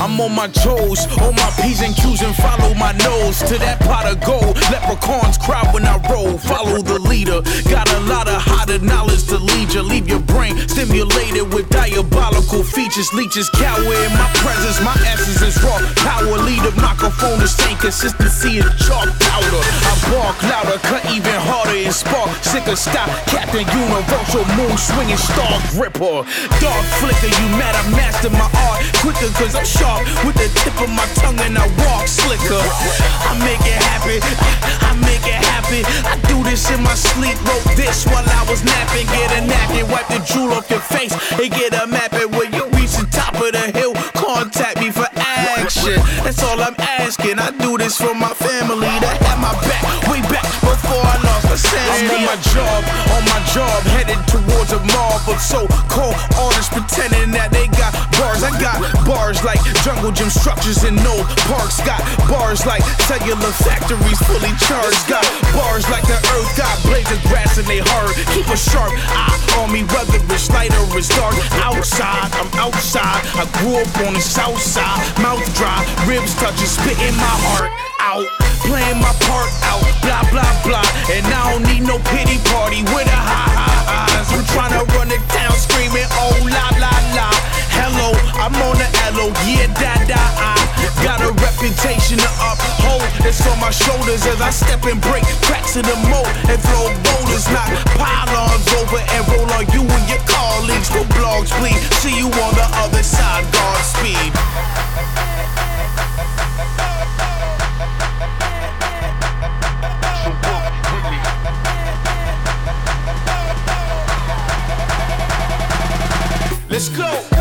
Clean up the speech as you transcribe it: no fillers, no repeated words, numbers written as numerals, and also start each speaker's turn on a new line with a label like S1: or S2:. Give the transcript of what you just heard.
S1: I'm on my toes, on my P's and Q's and follow my nose to that pot of gold. Leprechauns cry when I roll, follow the leader. Got a lot of hotter knowledge to lead you. Leave your brain stimulated with diabolical features. Leeches cower in my presence, my essence is raw. Power leader, microphone the same consistency as chalk powder. I bark louder, cut even harder and spark. Sick of stop, Captain Universal, moon swinging star gripper. Dark flicker, you mad I master my art quicker, cause I'm sharp with the tip of my tongue and I walk slicker. I make it happen, I make it happen. I do this in my sleep, wrote this while I was napping. Get a napkin, wipe the drool off your face and get a map it. When you reach the top of the hill, contact me for action. That's all I'm asking. I do this for my family that had my back way back before I lost my sanity. I'm on my job, headed towards a mob of so-called artists pretending that they got bars. I got bars like jungle gym structures in no parks. Got bars like cellular factories fully charged. Got bars like the earth got blades of grass and they hard. Keep a sharp eye on me, whether it's light or it's dark. Outside, I'm outside. I grew up on the south side. Mouth dry, ribs touching, spitting my heart out. Playing my part out, blah, blah, blah. And I don't need no pity party with a eyes. I'm trying to run it down, screaming, oh, la, la, la. Hello, I'm on the LO, yeah, I got a reputation to uphold. It's on my shoulders as I step and break cracks in the mold and throw boulders, knock pylons over and roll on you and your colleagues. The blogs bleed, see you on the other side, Godspeed. Let's go.